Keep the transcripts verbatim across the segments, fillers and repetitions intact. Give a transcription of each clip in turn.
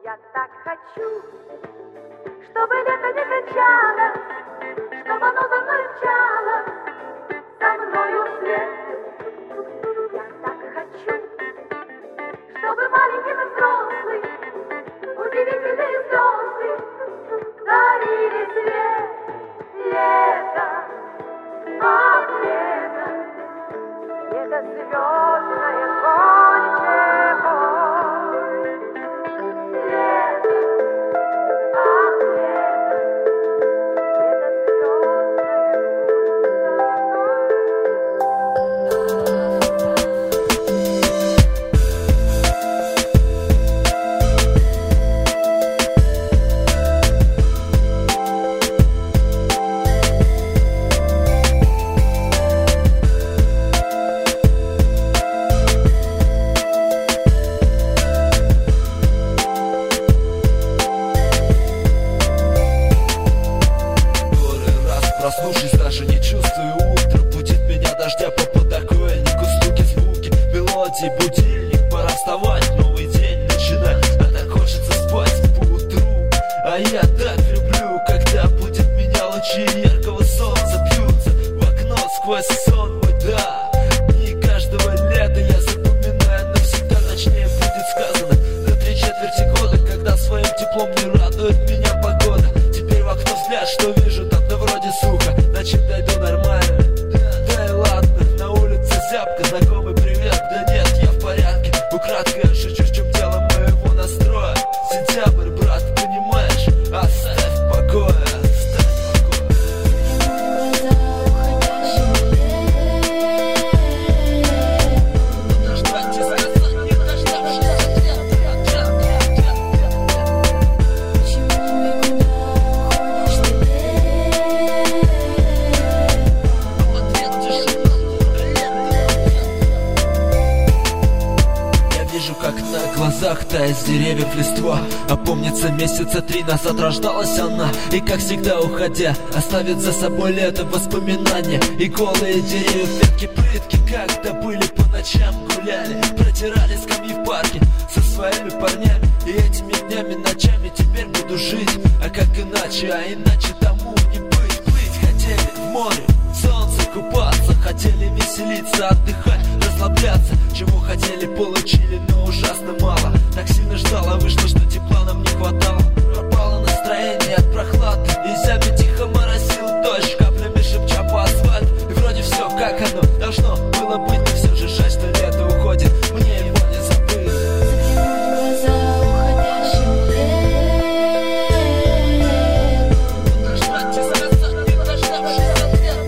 Я так хочу, чтобы лето не кончалось, чтобы оно за мной мчалось, за мною вслед. Я так хочу, чтобы маленький и взрослый, удивительные звезды дарили свет. Лето, ах, лето, лето звездное гонче мой. Лето, ах, лето, лето проснувшись, даже не чувствую утро. Будет меня дождя по подоконнику, стуки, звуки, мелодии, будильник. Пора вставать, новый день начинать. А так хочется спать по утру. А я так люблю, когда будет меня лучи яркого солнца бьются в окно сквозь сон мой, да. Дни каждого лета я запоминаю навсегда. Точнее будет сказано на три четверти года, когда своим теплом не радует меня погода. Теперь в окно взгляд, что вижу, там да вроде сухо, значит дойду нормально. Да и ладно, на улице зябко, знакомый привет, да нет, я в порядке. Украдкой я шучу, в чем дело моего настроя. Сентябрь, брат, понимаешь, оставь в покое, оставь в покое. Подождать и сказать, не дождавшись ответа. Как на глазах тает с деревьев листва. А помнится, месяца три назад рождалась она. И как всегда уходя, оставит за собой лето воспоминания. И голые деревья, ветки, плитки, когда были по ночам гуляли, протирали скамьи в парке со своими парнями. И этими днями, ночами теперь буду жить. А как иначе, а иначе тому не быть. Плыть хотели в море, в солнце купаться, хотели веселиться, отдыхать, расслабляться. Чего хотели, получили, но ужасно мало. Так сильно ждала, вышло, что тепла нам не хватало. Пропало настроение от прохлады, и зябе тихо моросил дождь, каплями шепча по асфальту. И вроде все как оно должно было быть, но все же жаль, что лето уходит, мне его не забыть. Подождать и сказать, не дождавшись ответа.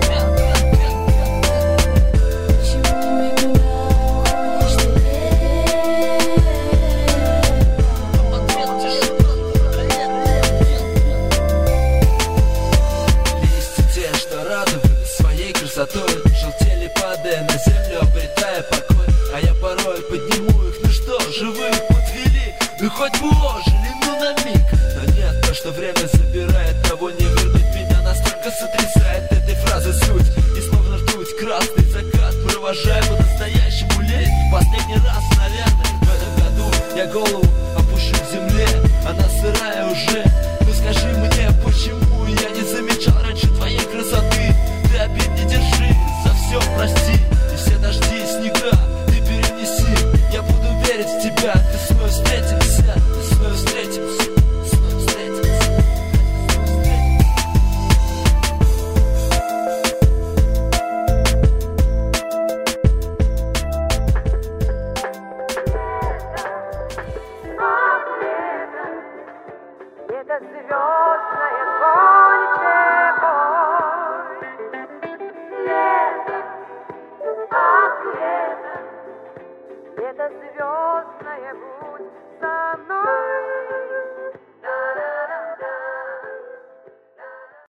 Желтели, падая на землю, обретая покой. А я порой подниму их, ну что, живых подвели, ну хоть бы ожили, ну на миг. Но нет, то, что время забирает, того не вернуть. Меня настолько сотрясает этой фразы суть. И словно ртуть красный закат провожаю по-настоящему летний. Последний раз, наверное, в этом году я голову опущу к земле. Она сырая уже, ну скажи мне, почему я не замечал раньше твоей красоты. Ты обид не держи, за все прости. И все дожди и снега ты перенеси. Я буду верить в тебя, ты с мной встретимся, ты с мной встретимся, с мной встретимся. Ах, лето, лето звездное.